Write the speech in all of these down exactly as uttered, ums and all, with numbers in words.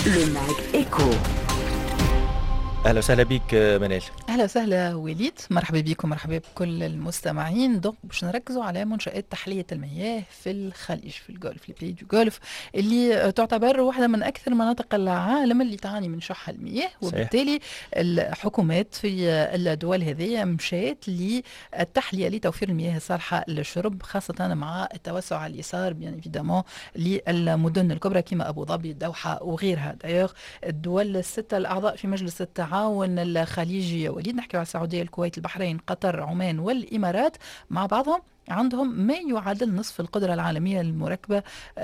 Le Mag Echo. اهلا وسهلا بك منال. اهلا وسهلا وليد، مرحبا بكم، مرحبا بكل المستمعين. دونك باش نركزوا على منشآت تحلية المياه في الخليج، في الجولف، البي دو جولف، اللي تعتبر واحدة من أكثر مناطق العالم اللي تعاني من شح المياه. وبالتالي الحكومات في الدول هذه مشات للتحلية لتوفير المياه الصالحة للشرب، خاصة مع التوسع اللي صار بيان ايفيدامون للمدن الكبرى كما أبو ظبي، الدوحة وغيرها. دايوغ الدول الستة الأعضاء في مجلس التعاون الخليجي يا وليد، نحكي على السعودية، الكويت، البحرين، قطر، عمان والإمارات، مع بعضهم عندهم ما يعادل نصف القدرة العالمية المركبة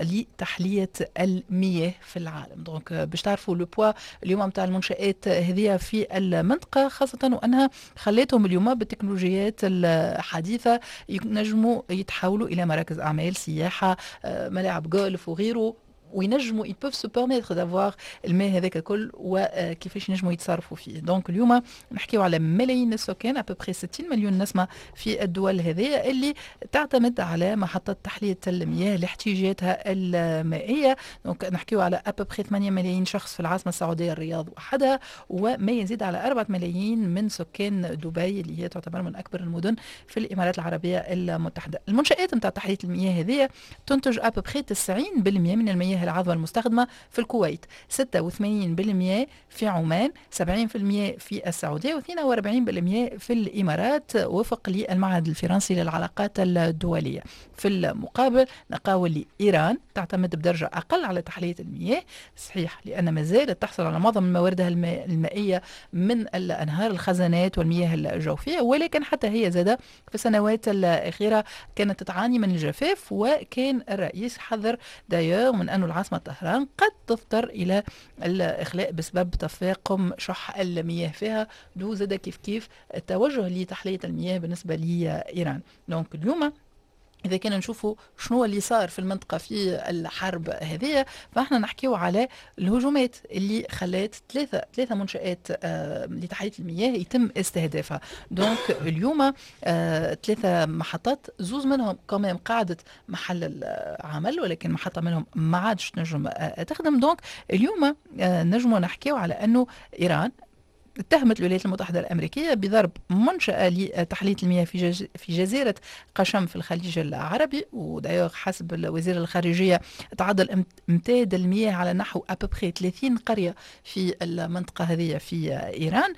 لتحلية المياه في العالم. دونك باش تعرفوا لو بوا اليوم متاع المنشآت هذه في المنطقة، خاصة وأنها خليتهم اليوم بالتكنولوجيات الحديثة ينجموا يتحولوا إلى مراكز أعمال، سياحة، ملاعب جولف وغيره، وينجموا ils peuvent se permettre d'avoir الماء هذاك الكل وكيفاش ينجموا يتصرفوا فيه. دونك اليوم نحكيو على ملايين السكان، ابوبري ستين مليون نسمة في الدول هذه اللي تعتمد على محطة تحلية المياه لاحتياجاتها المائية. دونك نحكيو على ابوبري ثمانية ملايين شخص في العاصمة السعودية الرياض وحدها، وما يزيد على أربعة ملايين من سكان دبي اللي هي تعتبر من أكبر المدن في الإمارات العربية المتحدة. المنشآت نتاع تحلية المياه هذه تنتج ابوبري تسعين بالمئة من المياه العذبة المستخدمة في الكويت، ستة وثمانين بالمئة في عمان، سبعين بالمئة في السعودية، واثنين وأربعين بالمئة في الإمارات، وفق للمعهد الفرنسي للعلاقات الدولية. في المقابل نقاول إيران تعتمد بدرجة أقل على تحلية المياه، صحيح لأن ما زالت تحصل على معظم مواردها المائية من الأنهار، الخزانات والمياه الجوفية، ولكن حتى هي زادة في السنوات الأخيرة كانت تتعاني من الجفاف. وكان الرئيس حذر دايوغ من أن العاصمة طهران قد تضطر إلى الإخلاء بسبب تفاقم شح المياه فيها، دو زاد كيف كيف التوجه لتحلية المياه بالنسبة لإيران. دونك اليوم إذا كنا نشوفوا شنو اللي صار في المنطقة في الحرب هذه، فإحنا نحكيو على الهجومات اللي خلت ثلاثة ثلاثة منشآت آه لتحلية المياه يتم استهدافها. دونك اليوم آه ثلاثة محطات، زوز منهم كمان قاعدة محل العمل، ولكن محطة منهم ما عادش نجم آه تخدم. دونك اليوم آه نجموا نحكيو على أنه إيران اتهمت الولايات المتحدة الأمريكية بضرب منشأة لتحلية المياه في جز... في جزيرة قشم في الخليج العربي. ودايوغ حسب وزير الخارجية تعدل امتداد المياه على نحو أبوبخي ثلاثين قرية في المنطقة هذه في إيران.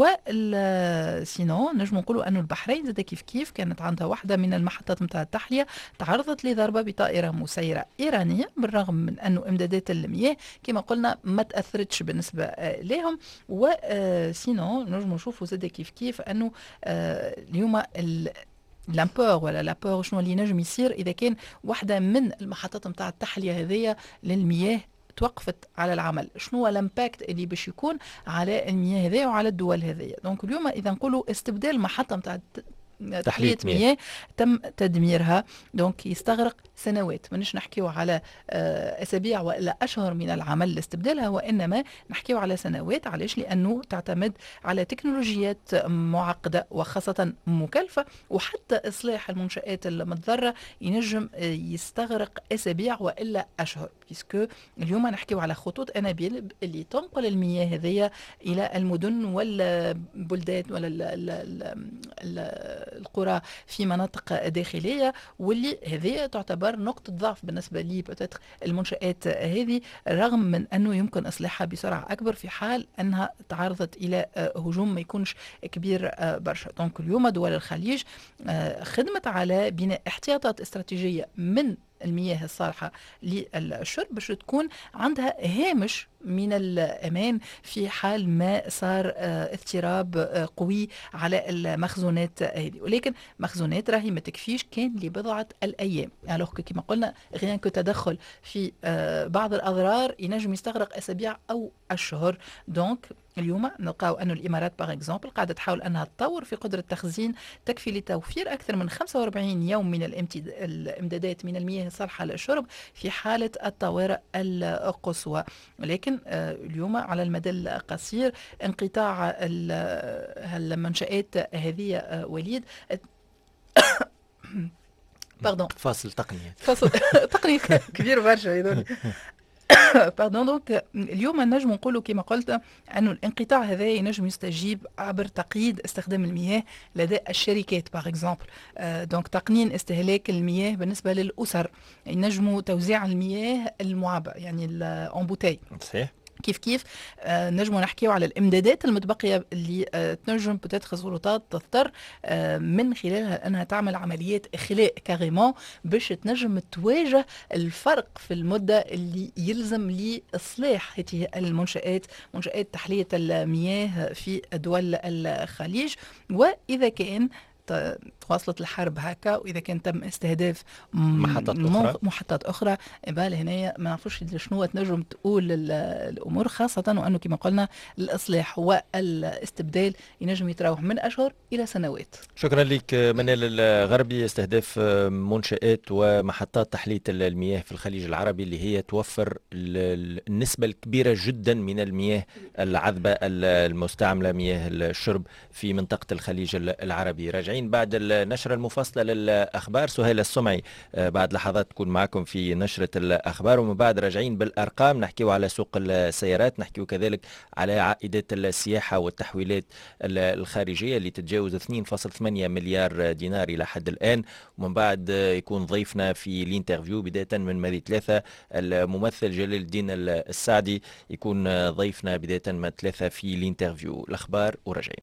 وسينو نجم نقولوا أن البحرين زاد كيف كيف كانت عندها واحدة من المحطات متاع التحلية تعرضت لضربة بطائرة مسيرة إيرانية، بالرغم من أنه امدادات المياه كما قلنا ما تأثرتش بالنسبة لهم. و سينو نجم نشوفوا زاد كيف كيف انه آه اليوم لامبور ولا لابور شنو اللي نجم يصير اذا كان واحده من المحطات نتاع التحليه هذيا للمياه توقفت على العمل، شنو هو الامباكت اللي باش يكون على المياه هذيا وعلى الدول هذيا. دونك اليوم اذا نقولوا استبدال محطه نتاع تحلية مياه تم تدميرها، دونك يستغرق سنوات، مانيش نحكيو على أسابيع وإلا أشهر من العمل لاستبدالها، وإنما نحكيو على سنوات. علاش؟ لأنه تعتمد على تكنولوجيات معقدة وخاصة مكلفة، وحتى إصلاح المنشآت المتضررة ينجم يستغرق أسابيع وإلا أشهر، بيسكو اليوم نحكيو على خطوط أنابيب اللي تنقل المياه هذية إلى المدن والبلدان ولا ال ال ال ال القرى في مناطق داخلية، واللي هذه تعتبر نقطة ضعف بالنسبة لي بتاتر المنشآت هذه، رغم من أنه يمكن إصلاحها بسرعة أكبر في حال أنها تعرضت إلى هجوم ما يكونش كبير برشا. دونك اليوم دول الخليج خدمت على بناء احتياطات استراتيجية من المياه الصالحة للشرب باش تكون عندها هامش من الأمان في حال ما صار اضطراب قوي على المخزونات هذه. ولكن مخزونات راهي ما تكفيش كان لبضعة الأيام، يعني كما قلنا غير كتدخل في بعض الأضرار ينجم يستغرق أسابيع أو أشهر. دونك اليوم نلقاو أن الإمارات باغ اكزومبل قاعدة تحاول أنها تطور في قدرة تخزين تكفي لتوفير أكثر من خمسة وأربعين يوم من الإمدادات من المياه الصالحة للشرب في حالة الطوارئ القصوى. ولكن اليوم على المدى القصير انقطاع المنشآت هذه وليد باردون فاصل تقني فاصل تقني كبير برشا هذول باردون. دونك اليوم نجم نقولوا كما قلت انه الانقطاع هذا ينجم يستجيب عبر تقييد استخدام المياه لدى الشركات باغ اكزومبل. دونك تقنين استهلاك المياه بالنسبه للاسر، ينجموا توزيع المياه المعبأ يعني الامبوتاي. صحيح. كيف كيف آه نجموا نحكيو على الامدادات المتبقيه اللي آه تنجم بتاتخ سلطات تضطر آه من خلالها انها تعمل عمليات اخلاء كاريمون باش تنجم تواجه الفرق في المده اللي يلزم لاصلاح هذه المنشات، منشات تحليه المياه في دول الخليج. واذا كان ت- تواصلت الحرب هكا، واذا كان تم استهداف محطات م- أخرى. مو- محطات اخرى، يبقى هنا ما نعرفوش شنو تنجم تقول ال- الامور، خاصه وانه كما قلنا الاصلاح والاستبدال ينجم يتراوح من اشهر الى سنوات. شكرا لك منال الغربي. استهداف منشآت ومحطات تحلية المياه في الخليج العربي اللي هي توفر ال- النسبة الكبيرة جدا من المياه العذبة المستعملة، مياه الشرب في منطقة الخليج العربي. راجعين بعد النشرة المفصلة للأخبار. سهيل السمعي بعد لحظات تكون معكم في نشرة الأخبار، ومن بعد راجعين بالأرقام نحكيو على سوق السيارات، نحكيو كذلك على عائدات السياحة والتحويلات الخارجية اللي تتجاوز اثنين فاصلة ثمانية مليار دينار إلى حد الآن. ومن بعد يكون ضيفنا في الانترفيو بداية من مادي ثلاثة الممثل جلال الدين السعدي، يكون ضيفنا بداية من ثلاثة في الانترفيو. الأخبار ورجعين.